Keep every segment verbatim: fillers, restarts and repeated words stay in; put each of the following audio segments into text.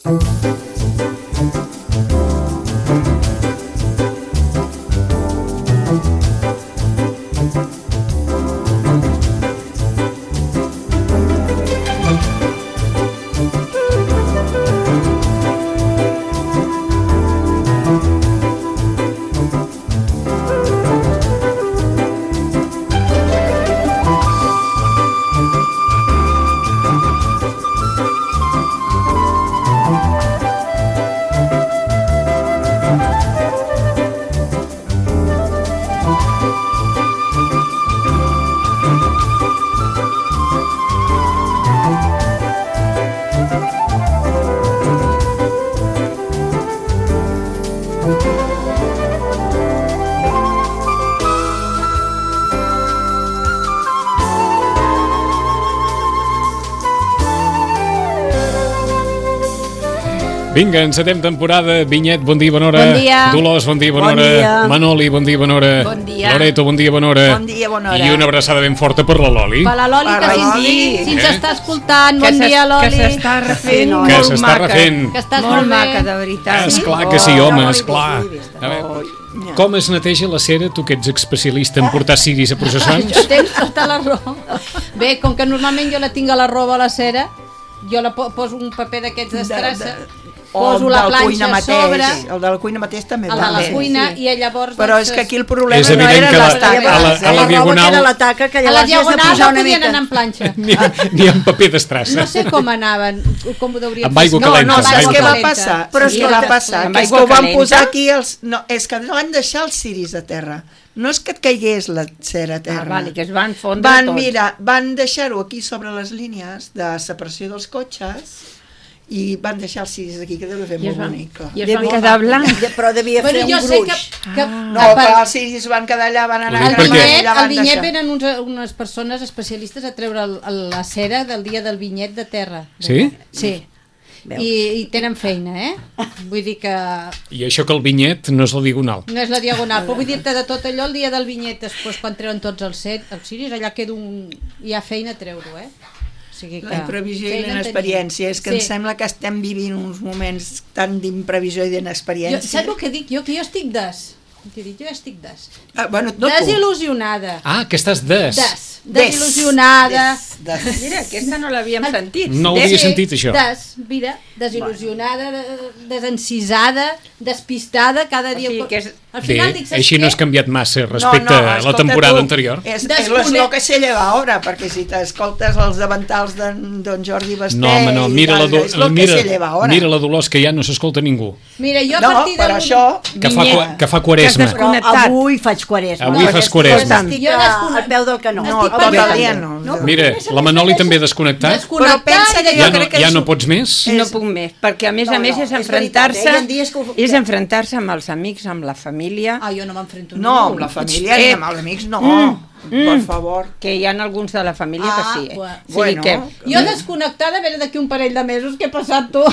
Vinga, encetem temporada. Vinyet, bon dia, bona hora. Bon dia. Dolors, bon dia, bona bon hora. Dia. Manoli, bon dia, bona hora. Bon dia. Loreto, bon dia, bona hora. Bon dia, bona hora. I una abraçada ben forta per la Loli. Per la Loli, que si, si, si ens Eh? està escoltant, Que bon se- dia, Loli. que s'està refent no, Que molt s'està maca. refent. Que estàs Molt molt bé. maca, de veritat. Esclar que sí, home, esclar. A veure, com es neteja la cera, tu que ets especialista en portar ciris a processons? Això tens tota la raó. Bé, com que normalment jo la tinc a la roba a la cera, jo la po poso un paper d'aquests d'estrassa, poso la planxa a sobre, el de la cuina mateix també el de va la bé. cuina, i llavors... Però doncs, és que aquí el problema És no evident eren que la- les taques. a la- a la diagonal- que era la taca, que a la llavors has de diagonal posar no una podien mica. anar en planxa. Ni, ni amb paper d'estrassa. No sé com anaven, com ho deurien Amb aigua fer. calenta, No, amb saps aigua què va calenta. passar? Però Sí, és què que- va passar? amb Que és que aigua ho van calenta? posar aquí els... No, és que no van deixar els ciris a terra. No és que et caigués la cera a Ah, terra. vale, que es van fondre Van, tots. mira, van deixar-ho aquí sobre les línies de separació dels cotxes i van deixar els ciris aquí, que deu fer I es molt van, bonic. i es van quedar blancs. Però devia Bueno, fer jo un sé gruix. que, que, No, que per- però els ciris van quedar allà, van anar... Ho dic al perquè- vinyet, allà al van vinyet deixar. venen uns, unes persones especialistes a treure el, el, la cera del dia del vinyet de terra. Sí? Sí. Veus? I, I tenen feina, eh? Vull dir que I això que el vinyet no és la diagonal. no és la diagonal, però vull dir-te de tot allò el dia del vinyet, després quan treuen tots els set, els ciris, allà queda un... hi ha feina a treure-ho, eh? O sigui que... La imprevisió i feina en l'inexperiència. És que tenim. em sembla que estem vivint uns moments tan d'imprevisió i Jo, d'inexperiència. saps el que dic jo? Que jo estic des. Que dic, jo estic des. Ah, bueno, no tu. Desil·lusionada. Ah, que estàs des. Des. Desil·lusionada. Des, des. Mira, aquesta no l'havíem sentit. No ho havia sentit, això. Des, mira, desil·lusionada, de- desencisada, despistada, cada O dia... sigui que és- Al Bé, final dic, saps així no què? has canviat massa respecte a la escolta temporada tu, anterior. És, és Descone- lo que se lleva ara, perquè si t'escoltes els davantals d'en don Jordi Basté... No, home, no, i mira la, tal, do, és lo mira, que se lleva ara. mira la Dolors, que ja no s'escolta ningú. Mira, jo a No, partir de... per l'u- això... Que fa, Vinyet. qua- que fa quaresma. Que Però Connectat. avui faig quaresma. Avui fas quaresma. Estic Jo a- descone- al peu del canó. No, Estic tot el pensant- dia no. No, Mira, la Manoli també desconnectat. Desconnectar Però pensa i que de- Ja jo no, crec que ja és- no pots més? No puc més, perquè a més No, a més no, és és enfrontar-se veritat, eh? Hi ha dies que ho- és enfrontar-se amb els amics, amb la família, Ah, jo no m'enfrento No, ningú. amb la família ni Eh. amb els amics, no. Mm, Per mm. favor. que hi ha alguns de la família Ah, que sí. Eh? bueno. O sigui Bueno. que, Jo desconnectada, a veure d'aquí un parell de mesos què he passat tu.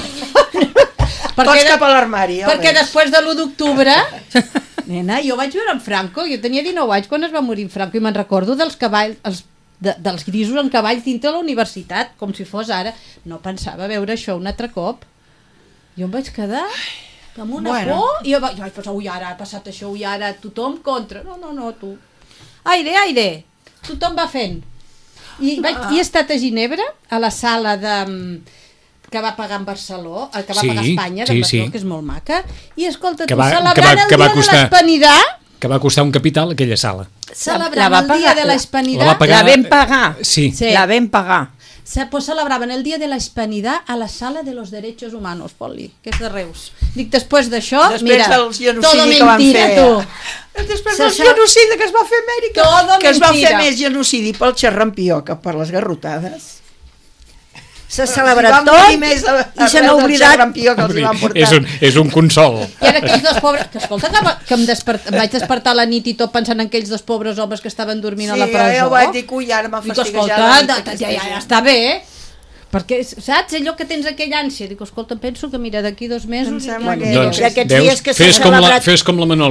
Tots cap a l'armari. ja ho Perquè veig. després de l'u d'octubre, nena, jo vaig viure en Franco, jo tenia dinou anys quan es va morir en Franco i me'n recordo dels cavalls, els, de, dels grisos en cavalls dintre de la universitat, com si fos ara. No pensava veure això un altre cop. Jo em vaig quedar amb una Bueno. por i jo vaig, vaig pensar, ui, ara ha passat això, ui, ara tothom contra. No, no, no, tu. Aire, aire. Tothom va fent. I, vaig, i he estat a Ginebra, a la sala de... que va pagar en Barceló, el que va Sí, pagar Espanya, de sí, Barceló, sí. que és molt maca, i escolta, Que tu, va- celebrant que va- el que va dia costar- de l'Hispanidà, Que va costar un capital aquella sala. celebrant La va el dia pagar- de la- l'Hispanidà, la va pagar- la vam pagar. Sí. Sí. La vam pagar. se, pues, celebraven el dia de la Hispanidad a la Sala de los Derechos Humanos, Poli, que és de Reus. Dic, després d'això, Després mira, del genocidi todo que van mentira, fer. tu. Després Se del sap- genocidi que es va fer a Amèrica, Todo que es va mentira. fer més genocidi pel xerrampió que per les garrotades. S'ha celebrat Van tot morir més a, a i se n'ha arreu del oblidat. xerrampió que els hi van portar. És un, és un consol. I ara aquells dos pobres... Que escolta, que, va- que em, despert, em vaig despertar a la nit i tot pensant en aquells dos pobres homes que estaven dormint Sí, a la presó. jo vaig dir que ui, ara m'ha Dic, fastiguejat. escolta, la nit ja, aquesta ja, ja, gent. ja està bé, perquè, saps, allò que tens aquella ànsia, dic, escolta, penso que mira, d'aquí dos mesos... Em sembla ja- que- ja- Doncs, I aquests veus, dies que s'ha fes, com la, celebrat- fes com la Manoli.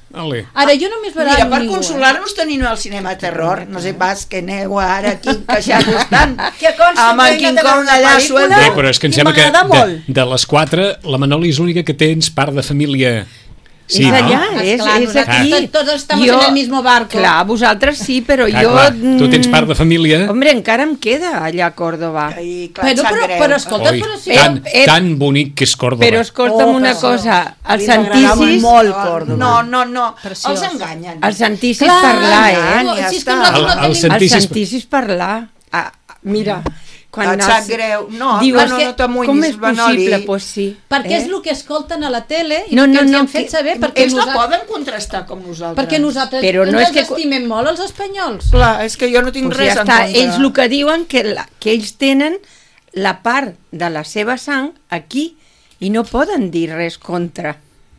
Ale. Ara, jo només veurà Mira, per ningú, consolar-nos tenim el cinema terror. No sé pas que aneu ara aquí queixar-vos tant. Que consti Amb el que King he anat a Kong veure allà una suelto. pel·lícula. Bé, però és que em I sembla que m'agrada de, molt. de les quatre, la Manoli és l'única que tens part de família. Sí, és no? allà, és, Esclar, és nosaltres aquí. tot- tots estamos en el mismo barco. Clar, vosaltres sí, però Clar, jo... clar, tu tens part de mm, família. Hombre, encara em queda allà a Còrdoba. I clar, Però, em sap però, greu. però escolta, Oi, però sí. tan, Eh, eh, tan bonic que és Còrdoba. Però escolta'm Oh, una però- cosa, A els mi m'agradava santicis... molt Còrdoba. No, no, no, Preciós. els enganyen. Els santicis Clar, parlar, ja, eh? ja si és que està. nosaltres no El- el tenim... Sant- Els Santicis- santicis parlar. Ah, mira, quan Et sap els- greu. No, Dius, no, no, que- no t'amoïnis, com és Manoli. possible? Pues sí. Perquè eh? és el que escolten a la tele i No, no, no, que ens no, han fet que- saber perquè Ells no nosaltres, poden contrastar com nosaltres. perquè nosaltres Però no ens és que- estimem molt els espanyols. Clar, és que jo no tinc Pues res ja en està. contra. Ells el que diuen que, la, que ells tenen la part de la seva sang aquí i no poden dir res contra.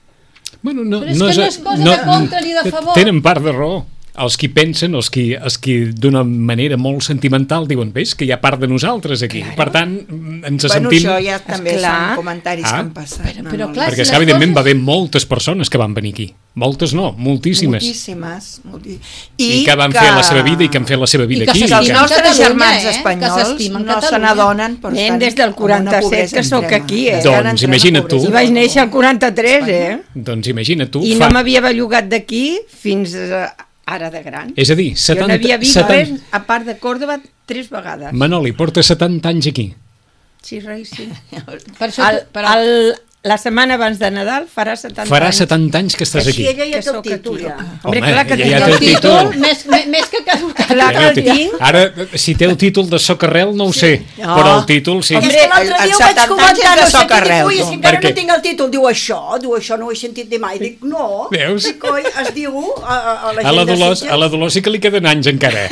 Bueno, no, Però és que no és cosa de contra ni de favor. Tenen part de raó. Els qui pensen, els qui, els qui d'una manera molt sentimental diuen, ves que hi ha part de nosaltres aquí. Per tant, ens Bueno, sentim... això ja també Esclar. són comentaris Ah. que han passat. Però- però Manoli. clar, Perquè, si és que, les evidentment, coses- va haver moltes persones que van venir aquí. Moltes no, moltíssimes. Moltíssimes. molti- I, que van fer la seva vida i que han fet la seva vida I que aquí. que els s'estimen nostres Catalunya, germans eh? espanyols Que s'estimen no se Catalunya. n'adonen, però Nen, estan des del en una quaranta-set pobresa que sóc extrema. aquí, eh? Estan Doncs en plena imagina't tu. I pobresa. vaig néixer al quaranta-tres, eh? Doncs imagina't tu. I fa... no m'havia bellugat d'aquí fins a, ara de gran. És a dir, Jo setanta... n'havia vist setanta... res, a part de Còrdoba, tres vegades. Manoli, porta setanta anys aquí. Sí, rei, sí. Per això, El, però, el, la setmana abans de Nadal farà setanta Farà anys. setanta anys que estàs Així aquí. ella ja Que té el sóc títol, aquí. ja. Hombre, Home, clar que ella tinc ja el té el títol. títol. més, més, més que caducat. Clar que Ja el té- tinc. Ara, si té el títol de socarrel, no ho sé, No. però el títol sí. I és Hombre, que l'altre el- dia el ho vaig setanta anys comentar, és de no sé soc què dic, arreu, ui, és tu. que encara Per què? no tinc el títol. Diu això, diu això, no ho he sentit de mai. Dic, no, Veus? dic, oi, es diu a, a, a la A gent la, de Dolors, Sitges. a la Dolors sí que li queden anys encara.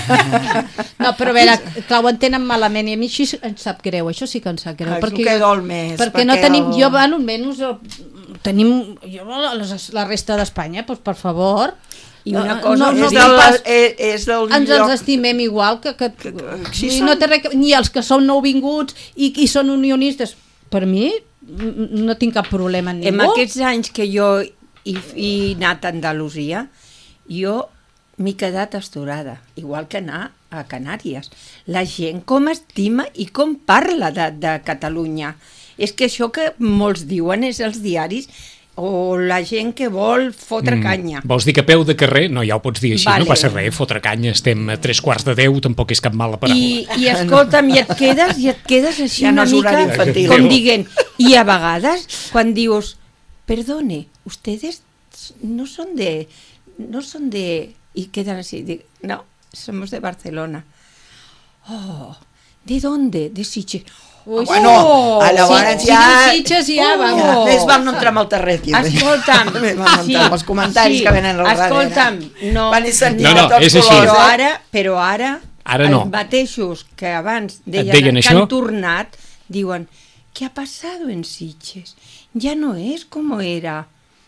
No, però a veure, clar, ho entenen malament i a mi així em sap greu, això sí que em sap greu. Ah, és el que dol més, Perquè, no perquè tenim, el- jo, bueno, almenys el, tenim jo, les, la resta d'Espanya, doncs per favor. I una eh, cosa no, no, és, és no del, pas, és, és del ens lloc... els estimem igual que, que, que- sí i són. no té res, que- ni els que són nouvinguts i qui són unionistes. Per mi n- no tinc cap problema amb En ningú. aquests anys que jo he, he anat a Andalusia, jo m'he quedat astorada, igual que anar a Canàries. La gent com estima i com parla de, de Catalunya. És que això que molts diuen és els diaris o la gent que vol fotre mm. canya. Vols dir que a peu de carrer? No, ja ho pots dir així, Vale. no passa res, fotre canya, estem a tres quarts de deu, tampoc és cap mala paraula. I, I escolta'm, i et quedes, i et quedes així Ja no una és horari mica infantil. com dient, i a vegades quan dius, perdone, ustedes no son de, no son de, y quedan así, dic, no, somos de Barcelona. Oh, ¿de dónde? De Sitges. Ui, Bueno, oh, llavors sí, ja... sí, Sitges ja, Ja, vamos. més val no entrar amb el terrer aquí. Escolta'm, Més val no entrar amb els comentaris que venen al darrere. escolta'm, no, Van i sentim No, no, de tots és així. colors, però eh? ara, però ara, Ara no. els mateixos que abans deien, deien que això? han tornat, diuen, ¿qué ha pasado en Sitges? Ya no es como era.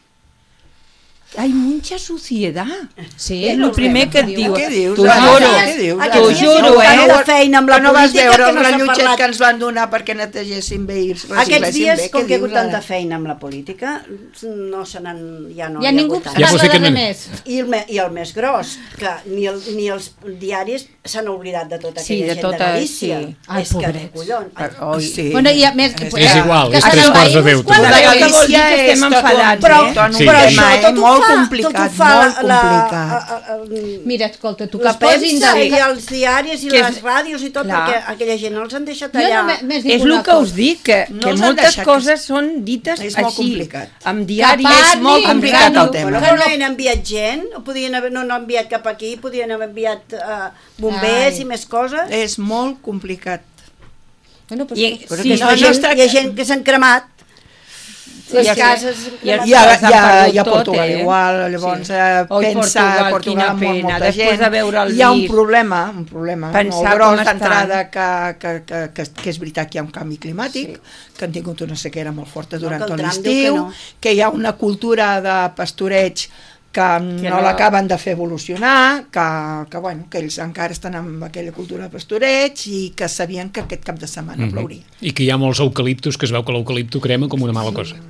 Hay mucha suciedad. Sí, és el primer que et diuen. Què dius? T'ho Ara? juro, Què dius? Aquests t'ho dies juro, hi ha eh? tanta feina amb la Que no vas política veure que el no s'ha rellotget parlat. que ens van donar perquè netegessin bé i es Aquests reciclessin dies, bé? com Què que hi ha dius hagut tanta ara? feina amb la política, no se n'han... Ja no Ja hi ha ningú hagut tant. Ja vols dir parla que de no- més. I el, me, I el més gros, que ni, el, ni els diaris s'han oblidat de tota Sí, aquella de gent tota- de Galícia. sí. Ai, És que, pobrets. collons. Ai, Oi. Sí. Bueno, i a més... És- És igual, que és s'han tres quarts de envaït deu. uns quants La Però de que Galícia. vol dir Galícia que estem és tot un- enfadats, Però, eh? tot un Sí. però tema, això eh? tot ho Molt fa, complicat, tot ho fa molt la, complicat. la, a- a- Mira, escolta, tu que la es posin premsa de... i els diaris i Que és- les ràdios i tot, Clar. perquè aquella gent no els han deixat Jo allà. només, més dic És una el que cosa. us dic, que, No que els han moltes deixat, coses són dites és molt així, complicat. amb diaris. Que És molt parlin, complicat el ràdio, tema. Però Que que no- no han enviat gent, o podien haver, no, no han enviat cap aquí, podien haver enviat uh, bombers Ai. i més coses. És molt complicat. Bueno, pues, I- Però sí, que no, no, no gent, es tracta- hi ha gent que s'han cremat, les Ja sé. cases... I a- cremat. I a, les han i a, perdut i a tot, Portugal eh? igual, llavors Sí. eh, Oi, pensa Portugal, Portugal quina amb molt, pena, molta després gent. de veure el Hi ha un disc. problema, un problema Pensar molt com gros estan. d'entrada que, que, que, que, que és veritat que hi ha un canvi climàtic, sí. que han tingut una sequera molt forta durant que el tot Trump diu l'estiu, que no. que hi ha una cultura de pastoreig que, Que no, no- l'acaben de fer evolucionar, que, que, bueno, que ells encara estan amb aquella cultura de pastoreig i que sabien que aquest cap de setmana Mhm. plouria. I que hi ha molts eucaliptus, que es veu que l'eucalipto crema com una mala cosa.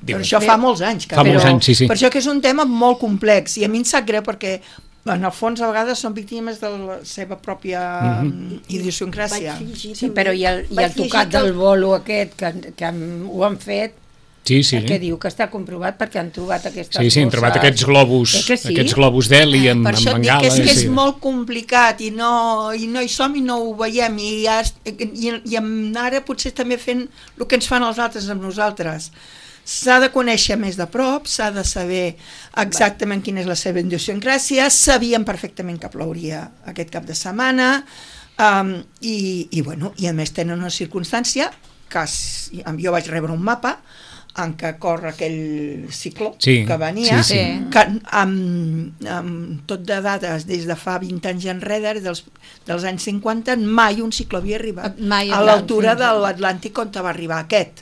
Però això fa molts anys. Que Fa molts però- anys, sí, sí. Per això que és un tema molt complex i a mi em sap greu perquè en el fons a vegades són víctimes de la seva pròpia Mhm. idiosincràsia. Vaig llegir Sí, també- però i el, i vaig el tocat llegir que del bolo aquest, que, que han- ho han fet, Sí, sí. que diu que està comprovat perquè han trobat aquestes Sí, sí, han trobat bosses. aquests globus, Eh que sí? aquests globus d'heli amb, Per amb això et dic bengales. que és, que és sí. molt complicat i no, i no hi som i no ho veiem i, ja, es- i, i amb ara potser també fent el que ens fan els altres amb nosaltres. S'ha de conèixer més de prop, s'ha de saber exactament quina és la seva idiosincràsia, sabíem perfectament que plouria aquest cap de setmana um, i, i, bueno, i a més tenen una circumstància que s- jo vaig rebre un mapa en què corre aquell cicló Sí, que venia, sí, sí. que amb, amb tot de dades des de fa vint anys enrere, dels, dels anys cinquanta, mai un cicló havia arribat Mai a arribat, l'altura fins de a- l'Atlàntic on va arribar aquest.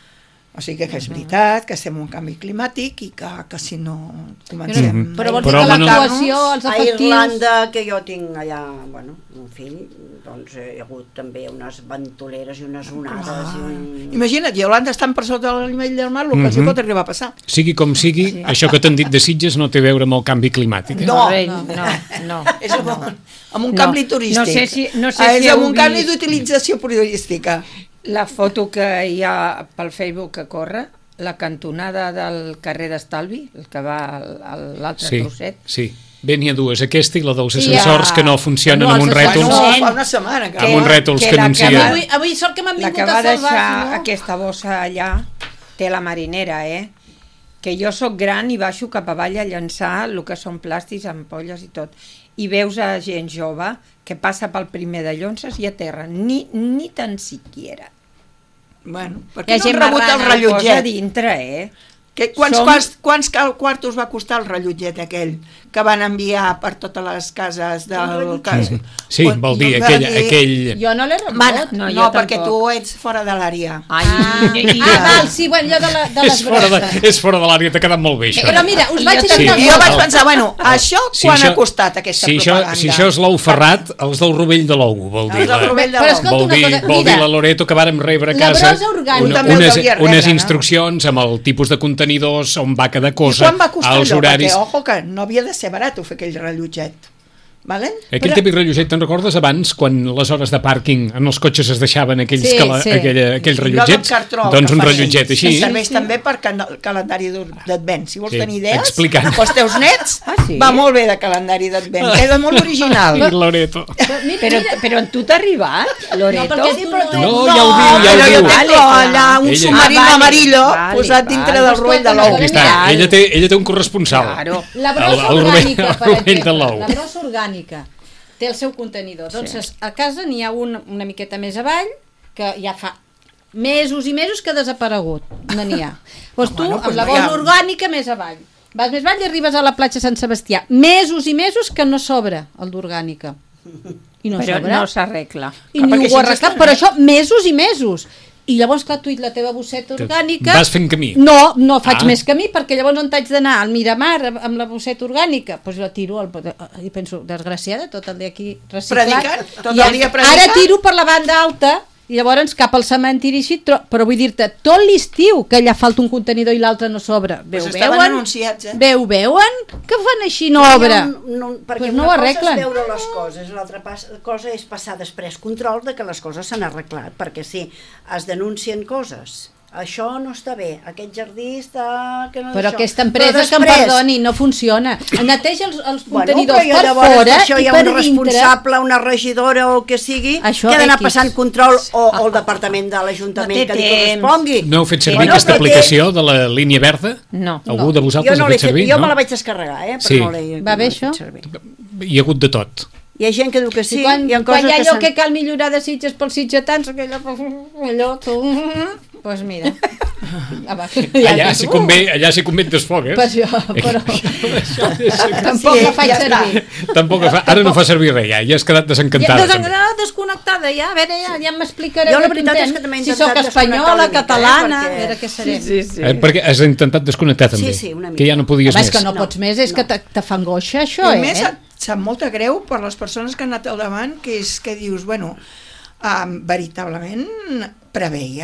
O sigui que és veritat que estem en un canvi climàtic i que, que si no comencem... Però vols Però, dir que Manol- l'actuació, els A efectius... Irlanda, que jo tinc allà, bueno, un fill, doncs hi ha hagut també unes ventoleres i unes onades i un... Imagina't, i Holanda estan per sota del nivell del mar, el que els hi Mhm. pot arribar a passar. Sigui com sigui, sí. això que t'han dit de Sitges no té a veure amb el canvi climàtic. Eh? No. rei, no, no. És amb, amb un No. canvi turístic. No sé si- no sé Ah, si és amb heu un canvi vist- d'utilització turística. La foto que hi ha pel Facebook que corre, la cantonada del carrer d'Estalvi, el que va al- a l'altre Sí, trosset, sí. Bé, n'hi ha dues, aquesta i la dels Sí, ascensors ja. que no funcionen No, amb uns els rètols. ascensors- No, fa una setmana que... Amb uns rètols que que la anuncien. que va- Avui, avui sort que m'han la vingut que a va salvar, deixar si no... aquesta bossa allà té la marinera, eh? Que jo sóc gran i baixo cap avall a llançar el que són plàstics, ampolles i tot. I veus a gent jove que passa pel primer de llonces i a terra, ni, ni tan siquiera. Bueno, per Hi ha què no gent han rebut el marrana, posa rellotget? dintre, eh? Que, quants, Som- quants, quants cal- quartos va costar el rellotget aquell que van enviar per totes les cases del cas? Sí, vol dir, Va aquell... dir- aquell... Jo no l'he rebut. Mana, No, no, jo no perquè tampoc. tu ets fora de l'àrea. Ai, Ah, i- ah, val, sí, bueno, allò de, la, de les És fora de, brosses. és fora de l'àrea, t'ha quedat molt bé, això. Però mira, us I vaig jo dir també. una I jo cosa. vaig pensar, bueno, això Si quan això- ha costat aquesta si això, propaganda? si això és l'ou ferrat, els del Rovell de l'ou, vol dir. Els del la- Rovell de Però l'ou. escolta Vol una dir, cosa, vol dir mira, la Loreto que vàrem rebre a la casa brossa orgànica. una, També ho unes, devia rebre, unes no? instruccions amb el tipus de contenidors on va cada I cosa, quan va costar els allò? horaris... Perquè, ojo, que no havia de ser barat fer aquell rellotget. Vale? Aquell Però- típic rellotget, te'n recordes abans, quan les hores de pàrquing en els cotxes es deixaven aquells Sí, cala, sí. aquella, aquells Allò del rellotgets? cartró Doncs que un fa rellotget així, així. que serveix també per can- calendari d'advent. Si vols Sí, tenir idees, explicant. pels teus nets, Ah, sí? va molt bé de calendari d'advent. Queda molt original. I Loreto. Però, mira, Però, mira, però en tu t'ha arribat, Loreto? No, perquè tu no- No, ja ho diu, ja ho però diu. jo tengo Vale, allà un Ella- submarino Ah, vale, amarillo vale, posat vale. dintre del rovell de Escolta, l'ou. una Aquí cosa, està, Mira. ella té, ella té un corresponsal. Claro. La El- brossa el rovell- orgànica, el per rovell de exemple, l'ou. la brossa orgànica té el seu contenidor. Doncs Sí. a casa n'hi ha un una miqueta més avall que ja fa mesos i mesos que ha desaparegut. No n'hi ha. Doncs tu, Bueno, amb pues la no hi ha. brossa orgànica més avall. Vas més avall i arribes a la platja Sant Sebastià. Mesos i mesos que no s'obre el d'orgànica. I no Però s'obre. no s'arregla. I Ah, ni perquè ho així ha ens arreglat, estan- però això mesos i mesos. I llavors, clar, tu i la teva bosseta orgànica... Vas fent camí. No, no faig Ah. més camí, perquè llavors on t'haig d'anar? Al Miramar, amb la bosseta orgànica? Doncs pues la tiro, al... i penso, desgraciada, tot el dia aquí reciclat. Predicant, tot I el dia predicant. Ara tiro per la banda alta, i llavors cap al cementiri així, tro- però vull dir-te, tot l'estiu que allà falta un contenidor i l'altre no s'obre. Veu, Pues estaven veuen? anunciats, eh? Veu, veuen? Que fan així, no obre? No, no, perquè Pues una no ho cosa arreglen. és veure les coses, l'altra pas- cosa és passar després control de que les coses s'han arreglat, perquè si es denuncien coses, això no està bé, aquest jardí està... Que no Però això. aquesta empresa, Però que em després- perdoni, no funciona. Neteja els, els Bueno, contenidors però per llavors fora això i hi ha per un dintre. responsable, una regidora o que sigui, Això, que ha d'anar X. passant control o, o el departament de l'Ajuntament No té que li temps. correspongui. No heu fet servir Bueno, aquesta però té- aplicació de la línia verda? No. Algú de Jo vosaltres no ha l'he fet fet, servir? jo no? me la vaig descarregar, eh, però Sí. no l'he Va bé, no l'he això? fet servir. Hi ha hagut de tot. Hi ha gent que diu que sí, Sí, quan, hi ha quan coses hi ha que allò s'han- que cal millorar de Sitges pels sitgetans, aquella, allò, tu... Doncs pues mira. Ah, va, ja Allà dius, si uh, convé, allà si convé et desfogues. Per això, però tampoc Sí, la faig ja està. servir. Tampoc fa, ara no fa servir res, ja, ja has quedat Ja, desencantada. des, també. no, desconnectada, ja, a veure, ja, ja m'explicaré. Jo la què veritat és tinc. que també he Si intentat sóc desconnectar espanyola, una mica, eh, catalana, perquè- a veure què serem. Sí, sí. Eh, perquè has intentat desconnectar també, Sí, sí, una mica. que ja no podies Home, és més. que no, No, pots més, és no. que te, te fa angoixa, això, I a eh? més, et sap molt de greu per les persones que han anat al davant, que és que dius, bueno, um, veritablement preveien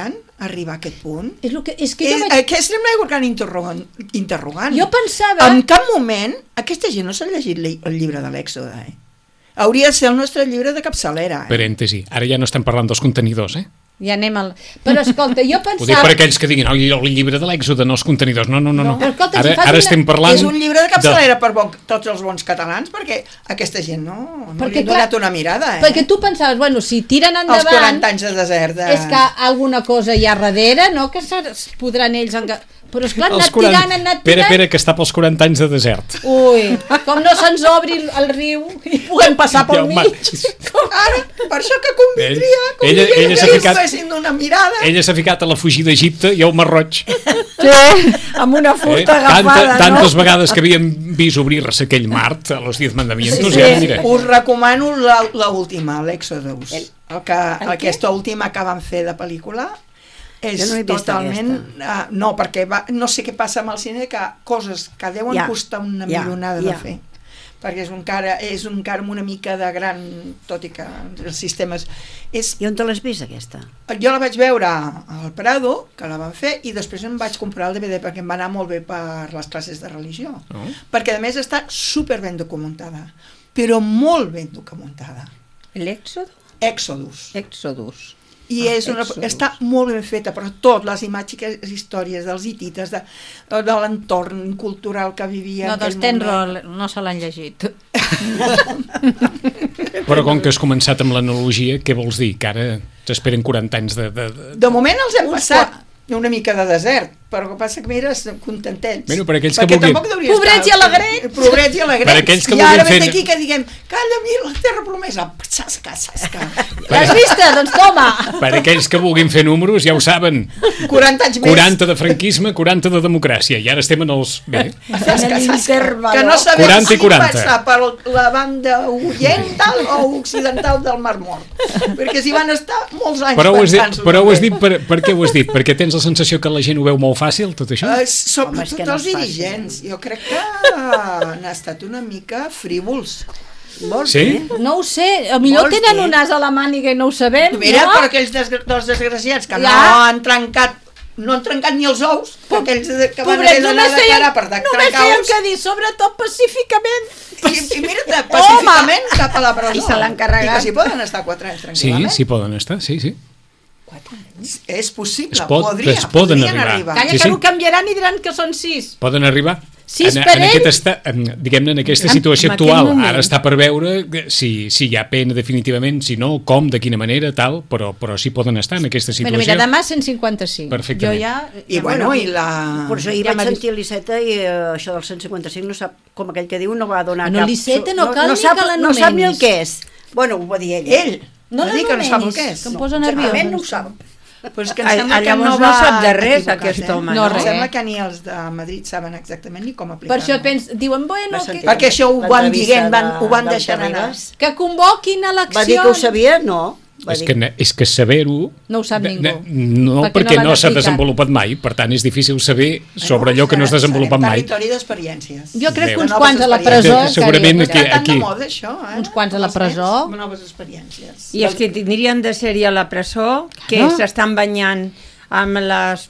arribar a aquest punt? És, lo que, és que jo Eh, vaig... Aquesta és una gran interrogant. interrogant. Jo pensava... En cap moment aquesta gent no s'ha llegit li- el llibre de l'Èxode, eh? Hauria de ser el nostre llibre de capçalera, eh? Parèntesi, ara ja no estem parlant dels contenidors, eh? Ja anem al... Però escolta, jo Ho dic pensava... per aquells que diguin, oh, el llibre de l'Èxode, no els contenidors. No, no, no. no. Però escolta, si Ara, fas ara una- estem parlant... És un llibre de capçalera per bon, tots els bons catalans, perquè aquesta gent no, no Perquè, li ha donat clar, una mirada, eh? Perquè tu pensaves, bueno, si tiren Els endavant... quaranta anys de desert de... És que alguna cosa hi ha darrere, no? Que es podran ells... Enga... Però esclar, han Els anat tirant, han anat Pere, tirant... Pere, que està pels quaranta anys de desert. Ui, com no se'ns obri el, el riu i puguem passar pel Ja, home. mig. Ara, per això que convindria, Ella- convindria ella s'ha que li ficat- fessin una mirada. Ella s'ha ficat a la fugida d'Egipte i al Mar Roig. Sí, amb una fusta Tanta, agafada, tantes no? vegades que havíem vist obrir-se aquell mar a los diez mandamientos, Sí, ja, sí. mira. Us recomano la, la última, l'Exodus. El, el que, aquesta última que van fer de pel·lícula és Jo no he vist totalment... Uh, no, perquè va, no sé què passa amb el cine, que coses que deuen Ja, costar una ja, milionada ja. de fer. Perquè és un cara, és un cara amb una mica de gran, tot i que els sistemes... És, I on te l'has vist, aquesta? jo la vaig veure al Prado, que la van fer, i després em vaig comprar el D V D perquè em va anar molt bé per les classes de religió. Oh. Perquè a més està super ben documentada, però molt ben documentada. L'Èxode? Exodus. Exodus. I Ah, és una, Exodus. està molt ben feta, però tot, les imatges, les històries dels hitites, de, de l'entorn cultural que vivia No, en doncs aquell moment. Tenro no se l'han llegit. Però com que has començat amb l'analogia, què vols dir? Que ara t'esperen quaranta anys de... de, de... De moment els hem Uns passat una mica de desert, però el que passa que mira, contentets. Bueno, per aquells que Perquè vulguin- tampoc hauria Pobrets estar- i alegrets. Pobrets i alegrets. Per aquells que I ara vulguin vet fer- aquí que diguem, calla, mira la terra promesa, sasca, sasca. L'has vista? Doncs toma! Per aquells que vulguin fer números, ja ho saben. quaranta anys més. quaranta de franquisme, quaranta de democràcia. I ara estem en els... Bé, Sasca, En sasca. l'interval. Que no sabem quaranta i si quaranta. passar per la banda oriental o occidental del Mar Mort. Perquè s'hi van estar molts anys però ho has dit, pensant-s'ho però ho has també. dit per, per què ho has dit? Perquè tens la sensació que la gent ho veu molt fàcil, tot això? Eh, sobretot Home, és que no els és fàcil, dirigents. eh? Jo crec que han estat una mica frívols. Vols Sí? dir? No ho sé, a millor Vols tenen dir? un as a la màniga i no ho sabem, Mira, no? per aquells desgra dos desgraciats que Ja. no han trencat no han trencat ni els ous, perquè ells que van haver Pobrets, d'anar només de feien, cara per de només trencar feien ous. que dir, sobretot pacíficament. I, i mira, pacíficament cap a la presó. I se l'han carregat. I que s'hi poden estar quatre anys Sí, tranquil·lament. sí poden estar, sí, sí. És possible, Es pot- podria, es poden podrien arribar. arribar. Calla, Sí, que sí. no canviaran i diran que són sis. Poden arribar. Sis en, per en ell? aquest esta, en, diguem-ne, en aquesta En- situació en aquell actual. moment. Ara està per veure que si, si hi ha pena definitivament, si no, com, de quina manera, tal, però, però sí poden estar en aquesta situació. Bueno, mira, demà cent cinquanta-cinc. Perfectament. Jo ja... I bueno, i la... Per això ahir Ja ja m'ha vaig dit- sentir l'Iceta i eh, això del cent cinquanta-cinc no sap, com aquell que diu, no va donar No, cap... l'Iceta no cal no ni sap, que no sap ni el l'anomenis. que és. Bueno, ho va dir ell. Ell, No va dir que no sap el l'anomenis, que és. que em posa Exactament, nerviosa. no ho sap. Pues que em Ah, sembla ah, que llavors no no va sap de res, equivocar-se, aquest home, no? Em res. sembla que ni els de Madrid saben exactament ni com Per aplicar-ho. això pens, diuen, bueno, Va que, sentir Perquè això ho van l'entrevista dient, van, ho van de- deixant del anar. Ribas. que convoquin eleccions. Va dir que ho sabia? No. Va És dir que, ne- és que saber-ho... No ho sap ne- ningú. ne- No, Perquè perquè no no, l'han s'ha aplicat. desenvolupat mai, per tant és difícil saber sobre allò que no es serà- desenvolupa serem mai. territori d'experiències. Jo crec Bé, que uns noves quants a la experiències. presó... Sí, segurament encara- aquí- Està tan de aquí. moda, això, eh? Uns quants a la Els presó. nens, noves experiències. I els que tindrien de ser-hi a la presó, que Ah. s'estan banyant amb les...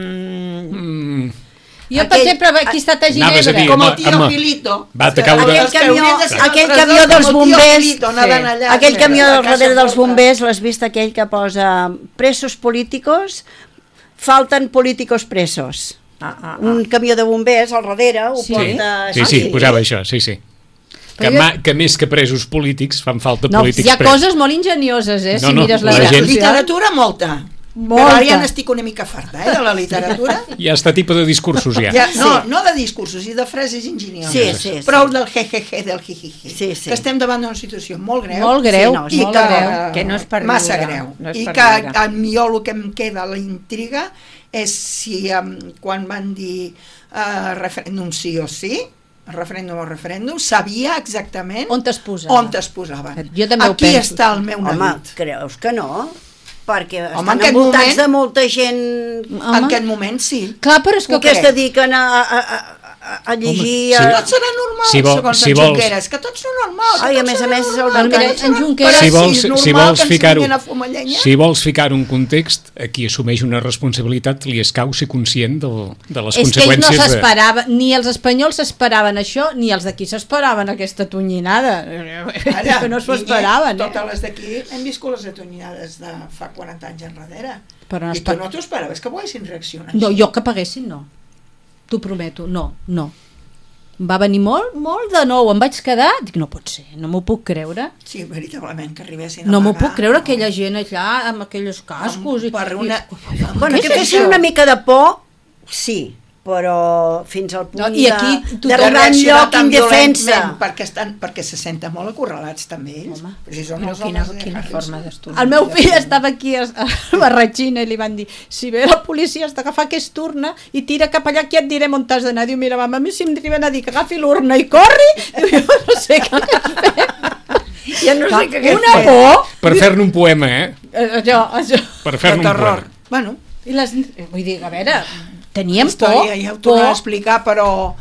Mm, Mm, Jo, per Aquell- exemple, aquí he estat a Anaves a Ginebra. dir, Com el home, tio home, Gilito. va, t'acabo de- Aquell camió, Aquell aquell camió dels bombers, aquell camió del darrere dels bombers, l'has vist aquell que posa presos políticos, falten políticos presos. ah, ah, ah. Un camió de bombers al darrere ho Sí. porta... sí, sí, posava això, sí, sí. Que, Però jo- ma, que més que presos polítics fan falta No, polítics hi ha presos. coses molt ingenioses, eh, No, si no, mires la, la vida gent- social. Literatura, molta. Molta. Però ara ja n'estic una mica farta, eh, de la literatura. Hi ha aquest tipus de discursos ja. Ja, no, no de discursos, i de frases ingenioses. Sí, sí, sí. Prou del jejeje, del jijiji. Sí, sí. Que estem davant d'una situació molt greu. Molt greu, Sí, no, és i molt que, greu. Que no és per massa riure, greu. no és I per que riure. a mi el que em queda la intriga és si um, quan van dir uh, referèndum sí o sí, referèndum o referèndum, sabia exactament On es posa? on es posaven. Jo també ho Aquí penso. està el meu Home, neguit. creus que no? Perquè Home, en estan aquest envoltats moment- de molta gent... En aquest moment sí. Clar, però és que... Que has de dir que anar a, a, a, a llegir... Home, a... sí. Tot serà normal, Si vol- segons si en vols- Junqueras, que tot serà normal. que Ai, a tot més a serà més, normal, el que mira, tot en serà- Junqueras- Però Si sí, vols, és si normal vols que ens ficar-ho vinguin a fumar llenya. si vols ficar-ho en context, aquí assumeix una responsabilitat, li escau ser conscient del, de les És que ells no conseqüències de... s'esperaven, ni els espanyols s'esperaven això, ni els d'aquí s'esperaven aquesta tonyinada. Ara, que no s'ho Vinyet, esperaven. Totes Eh? les d'aquí hem viscut les atonyinades de fa quaranta anys enrere. Però no I esper- tu no t'ho esperaves que poguessin reaccionar. No, així? jo que paguessin, no. T'ho prometo, no, no. Em va venir molt, molt de nou, em vaig quedar, dic, no pot ser, no m'ho puc creure. Sí, veritablement, que arribessin a No m'ho pagar, puc creure, no. aquella gent allà amb aquells cascos. I, Per una- i, Bueno, què que és fessin això? una mica de por, sí, però fins al punt No, i aquí de, tothom d'arribar a un reaccionar lloc tan indefensa. violentment, perquè, estan, perquè se senten molt acorralats també ells. Home. Però si són No, els quina, homes de quina Harrison. forma d'estudiar. El meu fill estava aquí a, a Barratxina i li van dir, si ve la policia has d'agafar aquesta urna i tira cap allà que et direm on t'has d'anar. Diu, mira, mama, a mi si em arriben a dir que agafi l'urna i corri, diu, jo no sé què hagués fet. Ja no sé què hagués Una fet. por. Per fer-ne un poema, eh? Eh, Això, això. Per De fer-ne un terror. poema. Bueno, I les, vull dir, a veure, teníem por, història ja ho tornen a por. explicar, però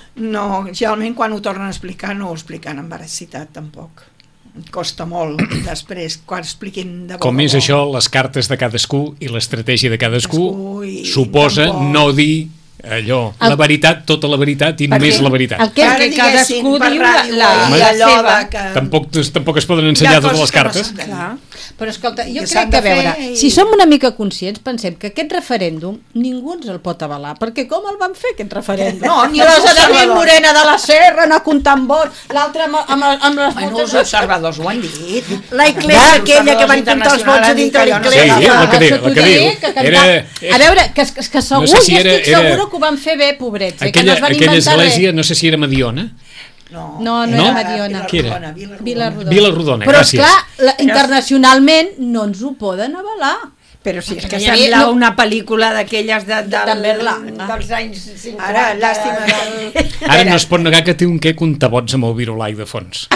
no, generalment quan ho tornen a explicar no ho expliquen amb veracitat tampoc. Costa molt després quan expliquin de bo Com a és bo. això, les cartes de cadascú i l'estratègia de cadascú Cadascú i suposa tampoc- no dir allò, El- la veritat, tota la veritat i només la veritat. el que- Ara Perquè diguessin cadascú per diu la- ràdio la- i la allò seva. de que... Tampoc, tampoc es poden Hi ha ensenyar totes coses les que no cartes. s'han de dir. Clar. Però escolta, jo Que s'han crec que, a de veure, fer i- si som una mica conscients, pensem que aquest referèndum ningú ens el pot avalar, perquè com el van fer, aquest referèndum? No, ni la els de David observadors. Morena de la Serra, anar comptant vot, l'altre amb, amb, amb les Bueno, botes... els observadors ho han dit. La iglesia aquella que van comptar els vots a dintre de Sí, l'església. la que diu, Això la que t'ho diu. diré, que cantava- Era- A veure, que, que, que segur, No sé si jo era- estic era- segura que ho van fer bé, pobrets, eh, que no Aquella, es van aquella inventar església, res. no sé si era Mediona. No, No, no era Mediona. Qui era? Vila Vila Rodona. Rodona. Vila Rodona, Però, gràcies. esclar, la, internacionalment no ens ho poden avalar. Però si és que Hi havia- sembla no- una pel·lícula d'aquelles de, de, De Berlanga. dels anys cinquanta. Ara, llàstima que... Ara no es pot negar que té un què comptabots amb el virulai de fons.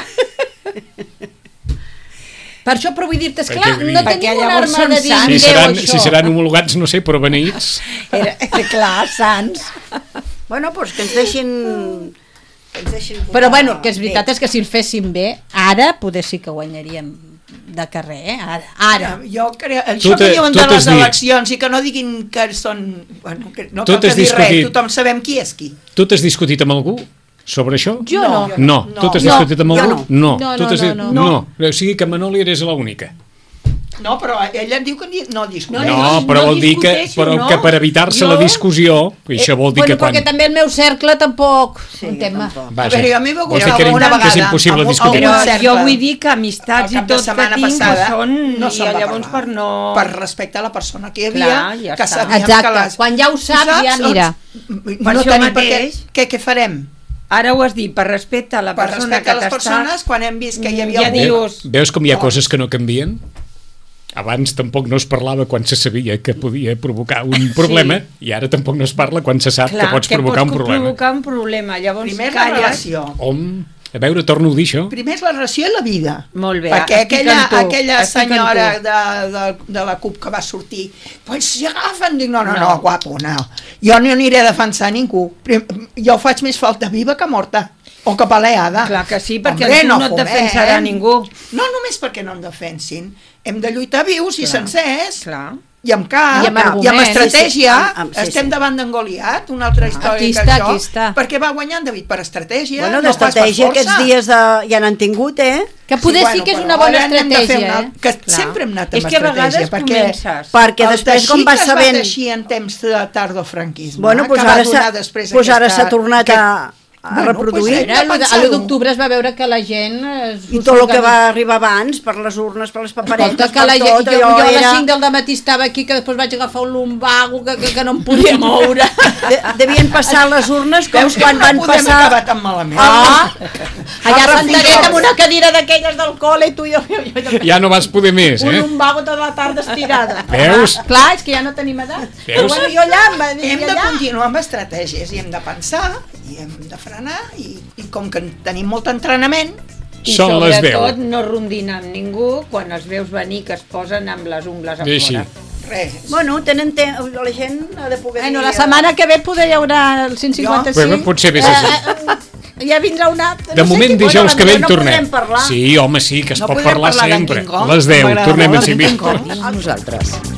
Per això, però vull dir-te, esclar, Perquè, vull no dir- tenim Perquè una llavors arma de són dir, sants. Si Déu, seran, això. si seran homologats, no sé, però beneïts. Era, clar, sants. Bueno, doncs que ens deixin... Que ens deixin votar Però bueno, el que és veritat bé. és que si el féssim bé, ara poder sí que guanyaríem de carrer, eh? Ara. ara. Jo crec, Tu això que te- diuen tu de t'has les dit. eleccions i que no diguin que són... Bueno, que no Tu cal que t'has dir res, discutit. tothom sabem qui és qui. Tu t'has discutit amb algú sobre això? Jo no. No. No, No. tu t'has No, discutit amb jo algú? no. No, No, tu no, t'has no, dit- no. no. O sigui que Manoli eres l'única. No, però ella em diu que ni- no discuteix. No, no, però no vol dir que, discuteixo, però no. que per evitar-se Jo- la discussió, això vol dir bueno, que quan... perquè també el meu cercle tampoc... Sí, un tema. tampoc. Vaja, A veure, a mi m'ha vol dir gustat que era- alguna que és vegada, impossible algun- discutir. Però algun cercle. jo vull dir que amistats El i cap de tot que setmana tinc passada són... no se'n I va llavors parlar. per no... Per respectar la persona que hi havia, Clar, ja que està. sabíem Exacte, que les... quan ja ho saps, ja mira. Doncs, Per no això tenim per què, mateix- què, què farem? Ara ho has dit, per respecte a la Per persona respectar que les t'està... persones, quan hem vist que hi havia Ja algú... dius... Veus com hi ha No. coses que no canvien? Abans tampoc no es parlava quan se sabia que podia provocar un problema i ara tampoc no es parla quan se sap Clar, que pots provocar un problema. provocar un problema. Llavors Primer la calles... relació. Hom, a veure, torno a dir això. Primer és la relació i la vida. Molt bé, Perquè estic aquella, amb tu, aquella estic amb senyora tu. de, de, de la CUP que va sortir, pues si agafen, dic, no, no, no, No. no, guapo, no. Jo no aniré a defensar ningú. Prim- Jo faig més falta viva que morta. O que paleada. Clar que sí, perquè Hombre, tu no et fumem. defensarà ningú. No només perquè no en defensin. Hem de lluitar vius i Clar. sencers. Clar. I amb cap, I amb i amb arguments. estratègia, Sí, sí, amb- amb- sí, estem sí. davant d'en Goliat, una altra història Aquí que està, això, aquí està. perquè va guanyar en David per estratègia, Bueno, no pas per d'estratègia força. aquests dies de... ja n'han tingut, eh? Que poder sí, que és però una bona ara n'hem de fer estratègia, una- eh? Que Clar. sempre hem anat És amb que a estratègia, vegades perquè comences. Perquè el després, com teixit vas que es va sabent... teixir en temps de tardofranquisme, Bueno, doncs que va ara donar s'ha després pues ara aquesta- s'ha tornat aquest- a, a Bueno, reproduir. pues, Era, a l'u d'octubre es va veure que la gent... Es, I tot el que va arribar abans, per les urnes, per les paperetes, Escolta, que per la gent, tot, jo, jo allò a les era... cinc del matí estava aquí, que després vaig agafar un lumbago que, que, que no em podia moure. De, devien passar les urnes com Veus que quan no van podem passar... acabar tan malament. Ah, allà El sentaré refugio. amb una cadira d'aquelles del col·le i tu i jo, jo, jo, jo, Ja no vas poder més, un eh? lumbago tota la tarda estirada. Veus? Clar, és que ja no tenim edat. Però Veus? bueno, jo allà em va dir Hem de allà. continuar amb estratègies i hem de pensar i hem de frenar i, i com que tenim molt entrenament, I Són les sobretot deu. no rondinar amb ningú quan els veus venir que es posen amb les ungles a Bé, així. fora. Res. Bueno, tenen temps, la gent ha de poder Bueno, dir... la setmana que ve poder hi haurà el cent cinquanta-cinc. Bueno, potser bé, sí, sí. Eh, ja vindrà un altre. De moment, dijous que ve en no tornem. podem parlar. Sí, home, sí, que es No pot podem parlar parlar d'en sempre. King Kong, A les deu, m'agrada tornem molt a d'en civil. King Kong. Nosaltres.